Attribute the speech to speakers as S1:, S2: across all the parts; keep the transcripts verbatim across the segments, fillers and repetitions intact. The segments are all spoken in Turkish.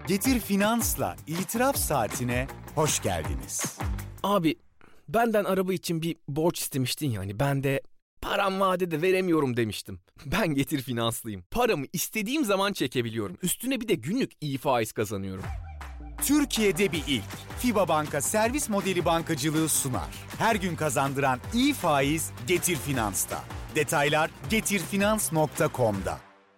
S1: Getir Finans'la İtiraf Saatine hoş geldiniz.
S2: Abi benden araba için bir borç istemiştin ya, hani ben de param vadede veremiyorum demiştim. Ben Getir Finanslıyım. Paramı istediğim zaman çekebiliyorum. Üstüne bir de günlük iyi faiz kazanıyorum.
S1: Türkiye'de bir ilk. FİBA Banka servis modeli bankacılığı sunar. Her gün kazandıran iyi faiz Getir Finans'ta. Detaylar getirfinans nokta com'da.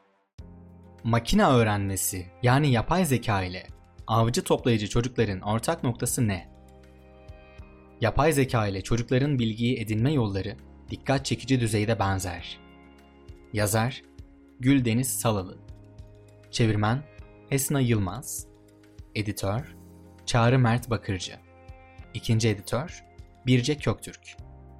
S3: Makine öğrenmesi yani yapay zeka ile avcı toplayıcı çocukların ortak noktası ne? Yapay zeka ile çocukların bilgiyi edinme yolları dikkat çekici düzeyde benzer. Yazar Güldeniz Salalı, çevirmen Esna Yılmaz, editör Çağrı Mert Bakırcı, ikinci editör Birce Köktürk.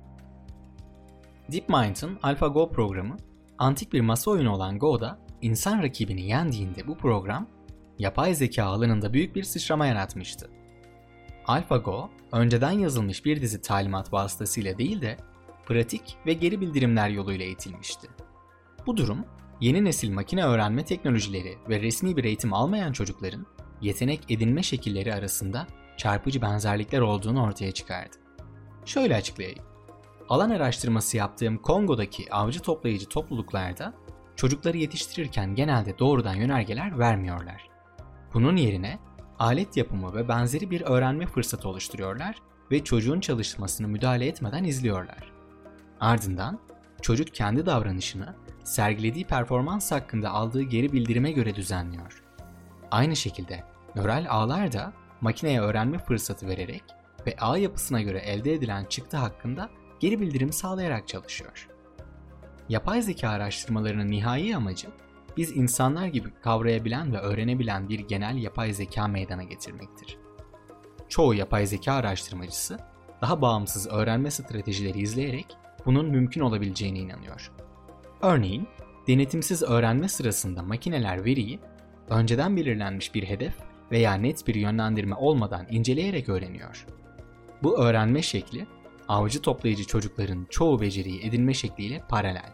S3: DeepMind'ın AlphaGo programı, antik bir masa oyunu olan Go'da insan rakibini yendiğinde bu program, yapay zeka alanında büyük bir sıçrama yaratmıştı. AlphaGo, önceden yazılmış bir dizi talimat vasıtasıyla değil de pratik ve geri bildirimler yoluyla eğitilmişti. Bu durum, yeni nesil makine öğrenme teknolojileri ve resmi bir eğitim almayan çocukların yetenek edinme şekilleri arasında çarpıcı benzerlikler olduğunu ortaya çıkardı. Şöyle açıklayayım. Alan araştırması yaptığım Kongo'daki avcı toplayıcı topluluklarda çocukları yetiştirirken genelde doğrudan yönergeler vermiyorlar. Bunun yerine alet yapımı ve benzeri bir öğrenme fırsatı oluşturuyorlar ve çocuğun çalışmasını müdahale etmeden izliyorlar. Ardından çocuk kendi davranışını sergilediği performans hakkında aldığı geri bildirime göre düzenliyor. Aynı şekilde nöral ağlar da makineye öğrenme fırsatı vererek ve ağ yapısına göre elde edilen çıktı hakkında geri bildirim sağlayarak çalışıyor. Yapay zeka araştırmalarının nihai amacı, biz insanlar gibi kavrayabilen ve öğrenebilen bir genel yapay zeka meydana getirmektir. Çoğu yapay zeka araştırmacısı, daha bağımsız öğrenme stratejileri izleyerek bunun mümkün olabileceğine inanıyor. Örneğin, denetimsiz öğrenme sırasında makineler veriyi, önceden belirlenmiş bir hedef veya net bir yönlendirme olmadan inceleyerek öğreniyor. Bu öğrenme şekli, avcı toplayıcı çocukların çoğu beceriyi edinme şekliyle paralel.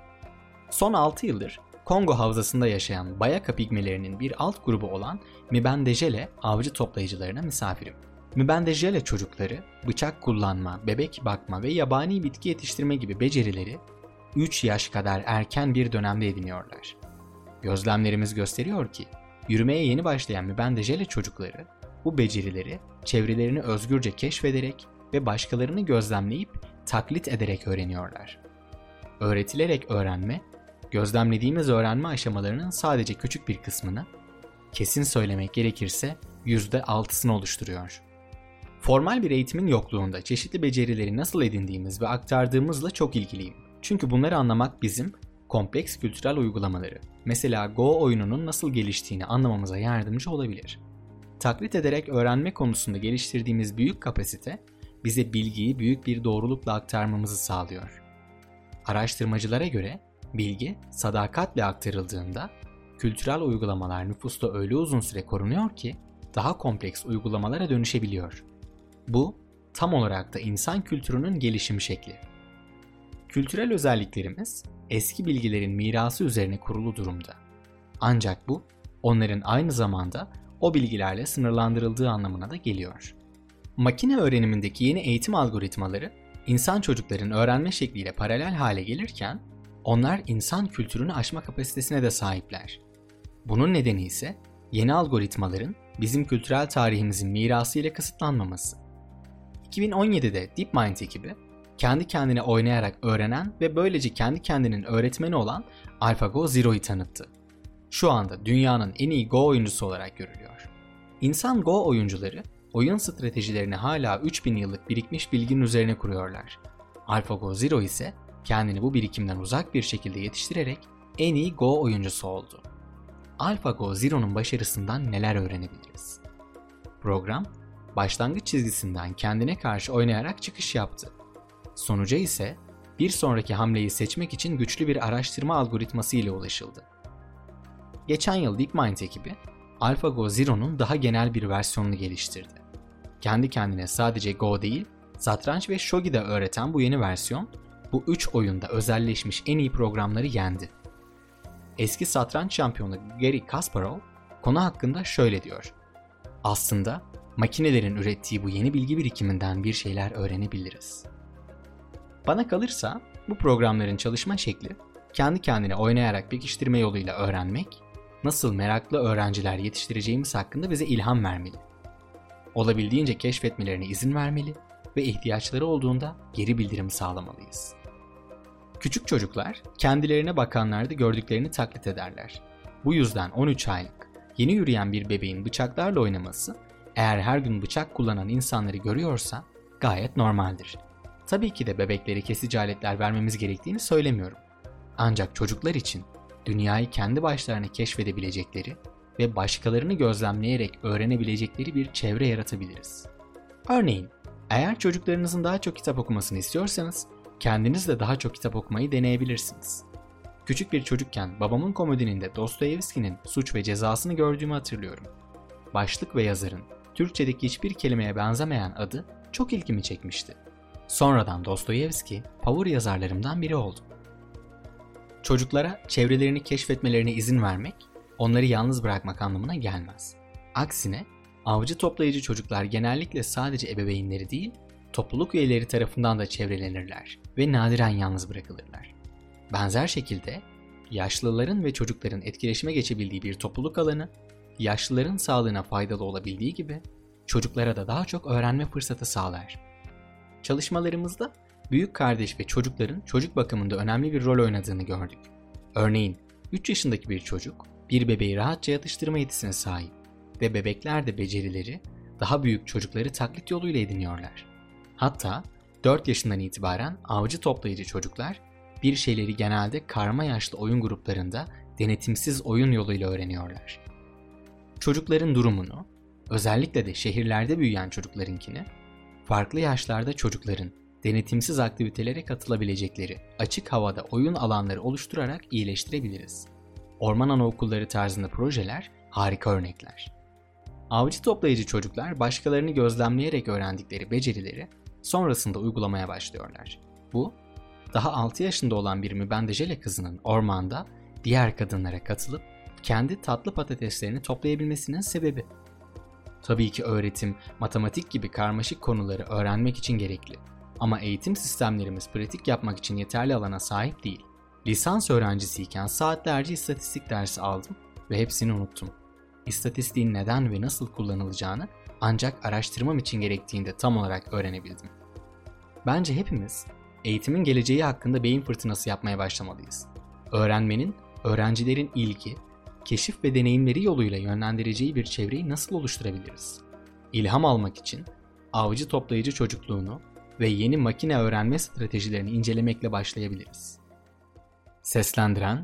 S3: Son altı yıldır Kongo havzasında yaşayan Bayaka pigmelerinin bir alt grubu olan Mbandejele avcı toplayıcılarına misafirim. Mbandejele çocukları bıçak kullanma, bebek bakma ve yabani bitki yetiştirme gibi becerileri üç yaş kadar erken bir dönemde ediniyorlar. Gözlemlerimiz gösteriyor ki yürümeye yeni başlayan Mbandejele çocukları bu becerileri çevrelerini özgürce keşfederek ve başkalarını gözlemleyip taklit ederek öğreniyorlar. Öğretilerek öğrenme, gözlemlediğimiz öğrenme aşamalarının sadece küçük bir kısmını, kesin söylemek gerekirse yüzde altısını oluşturuyor. Formal bir eğitimin yokluğunda çeşitli becerileri nasıl edindiğimiz ve aktardığımızla çok ilgiliyim. Çünkü bunları anlamak bizim kompleks kültürel uygulamaları, mesela Go oyununun nasıl geliştiğini anlamamıza yardımcı olabilir. Taklit ederek öğrenme konusunda geliştirdiğimiz büyük kapasite, bize bilgiyi büyük bir doğrulukla aktarmamızı sağlıyor. Araştırmacılara göre bilgi sadakatle aktarıldığında kültürel uygulamalar nüfusta öyle uzun süre korunuyor ki daha kompleks uygulamalara dönüşebiliyor. Bu tam olarak da insan kültürünün gelişim şekli. Kültürel özelliklerimiz eski bilgilerin mirası üzerine kurulu durumda. Ancak bu onların aynı zamanda o bilgilerle sınırlandırıldığı anlamına da geliyor. Makine öğrenimindeki yeni eğitim algoritmaları insan çocukların öğrenme şekliyle paralel hale gelirken onlar insan kültürünü aşma kapasitesine de sahipler. Bunun nedeni ise yeni algoritmaların bizim kültürel tarihimizin mirası ile kısıtlanmaması. iki bin on yedide DeepMind ekibi kendi kendine oynayarak öğrenen ve böylece kendi kendinin öğretmeni olan AlphaGo Zero'yu tanıttı. Şu anda dünyanın en iyi Go oyuncusu olarak görülüyor. İnsan Go oyuncuları oyun stratejilerini hala üç bin yıllık birikmiş bilginin üzerine kuruyorlar. AlphaGo Zero ise kendini bu birikimden uzak bir şekilde yetiştirerek en iyi Go oyuncusu oldu. AlphaGo Zero'nun başarısından neler öğrenebiliriz? Program, başlangıç çizgisinden kendine karşı oynayarak çıkış yaptı. Sonuca ise bir sonraki hamleyi seçmek için güçlü bir araştırma algoritması ile ulaşıldı. Geçen yıl DeepMind ekibi, AlphaGo Zero'nun daha genel bir versiyonunu geliştirdi. Kendi kendine sadece Go değil, satranç ve shogi de öğreten bu yeni versiyon, bu üç oyunda özelleşmiş en iyi programları yendi. Eski satranç şampiyonu Garry Kasparov, konu hakkında şöyle diyor. Aslında makinelerin ürettiği bu yeni bilgi birikiminden bir şeyler öğrenebiliriz. Bana kalırsa bu programların çalışma şekli kendi kendine oynayarak pekiştirme yoluyla öğrenmek, nasıl meraklı öğrenciler yetiştireceğimiz hakkında bize ilham vermeli. Olabildiğince keşfetmelerine izin vermeli ve ihtiyaçları olduğunda geri bildirim sağlamalıyız. Küçük çocuklar kendilerine bakanlarda gördüklerini taklit ederler. Bu yüzden on üç aylık yeni yürüyen bir bebeğin bıçaklarla oynaması, eğer her gün bıçak kullanan insanları görüyorsa gayet normaldir. Tabii ki de bebeklere kesici aletler vermemiz gerektiğini söylemiyorum. Ancak çocuklar için dünyayı kendi başlarına keşfedebilecekleri ve başkalarını gözlemleyerek öğrenebilecekleri bir çevre yaratabiliriz. Örneğin, eğer çocuklarınızın daha çok kitap okumasını istiyorsanız, kendiniz de daha çok kitap okumayı deneyebilirsiniz. Küçük bir çocukken babamın komodininde Dostoyevski'nin Suç ve Cezasını gördüğümü hatırlıyorum. Başlık ve yazarın Türkçedeki hiçbir kelimeye benzemeyen adı çok ilgimi çekmişti. Sonradan Dostoyevski favori yazarlarımdan biri oldu. Çocuklara çevrelerini keşfetmelerine izin vermek, onları yalnız bırakmak anlamına gelmez. Aksine, avcı toplayıcı çocuklar genellikle sadece ebeveynleri değil, topluluk üyeleri tarafından da çevrelenirler ve nadiren yalnız bırakılırlar. Benzer şekilde, yaşlıların ve çocukların etkileşime geçebildiği bir topluluk alanı, yaşlıların sağlığına faydalı olabildiği gibi, çocuklara da daha çok öğrenme fırsatı sağlar. Çalışmalarımızda, büyük kardeş ve çocukların çocuk bakımında önemli bir rol oynadığını gördük. Örneğin, üç yaşındaki bir çocuk, bir bebeği rahatça yatıştırma yetisine sahip ve bebekler de becerileri daha büyük çocukları taklit yoluyla ediniyorlar. Hatta dört yaşından itibaren avcı toplayıcı çocuklar bir şeyleri genelde karma yaşlı oyun gruplarında denetimsiz oyun yoluyla öğreniyorlar. Çocukların durumunu, özellikle de şehirlerde büyüyen çocuklarınkini, farklı yaşlarda çocukların denetimsiz aktivitelere katılabilecekleri açık havada oyun alanları oluşturarak iyileştirebiliriz. Orman anaokulları tarzında projeler harika örnekler. Avcı toplayıcı çocuklar başkalarını gözlemleyerek öğrendikleri becerileri sonrasında uygulamaya başlıyorlar. Bu, daha altı yaşında olan bir mübendejele kızının ormanda diğer kadınlara katılıp kendi tatlı patateslerini toplayabilmesinin sebebi. Tabii ki öğretim, matematik gibi karmaşık konuları öğrenmek için gerekli. Ama eğitim sistemlerimiz pratik yapmak için yeterli alana sahip değil. Lisans öğrencisiyken saatlerce istatistik dersi aldım ve hepsini unuttum. İstatistiğin neden ve nasıl kullanılacağını ancak araştırmam için gerektiğinde tam olarak öğrenebildim. Bence hepimiz eğitimin geleceği hakkında beyin fırtınası yapmaya başlamalıyız. Öğrenmenin, öğrencilerin ilgi, keşif ve deneyimleri yoluyla yönlendireceği bir çevreyi nasıl oluşturabiliriz? İlham almak için avcı toplayıcı çocukluğunu ve yeni makine öğrenme stratejilerini incelemekle başlayabiliriz. Seslendiren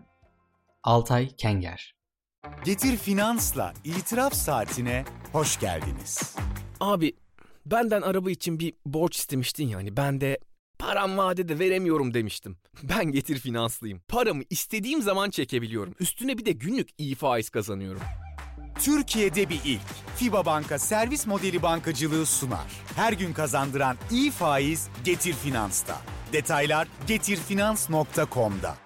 S3: Altay Kenger.
S1: Getir Finans'la itiraf saatine hoş geldiniz.
S2: Abi benden araba için bir borç istemiştin yani ben de param vadede veremiyorum demiştim. Ben Getir Finanslıyım. Paramı istediğim zaman çekebiliyorum. Üstüne bir de günlük iyi faiz kazanıyorum.
S1: Türkiye'de bir ilk. FIBA Banka servis modeli bankacılığı sunar. Her gün kazandıran iyi faiz Getir Finans'ta. Detaylar getir finans nokta com'da.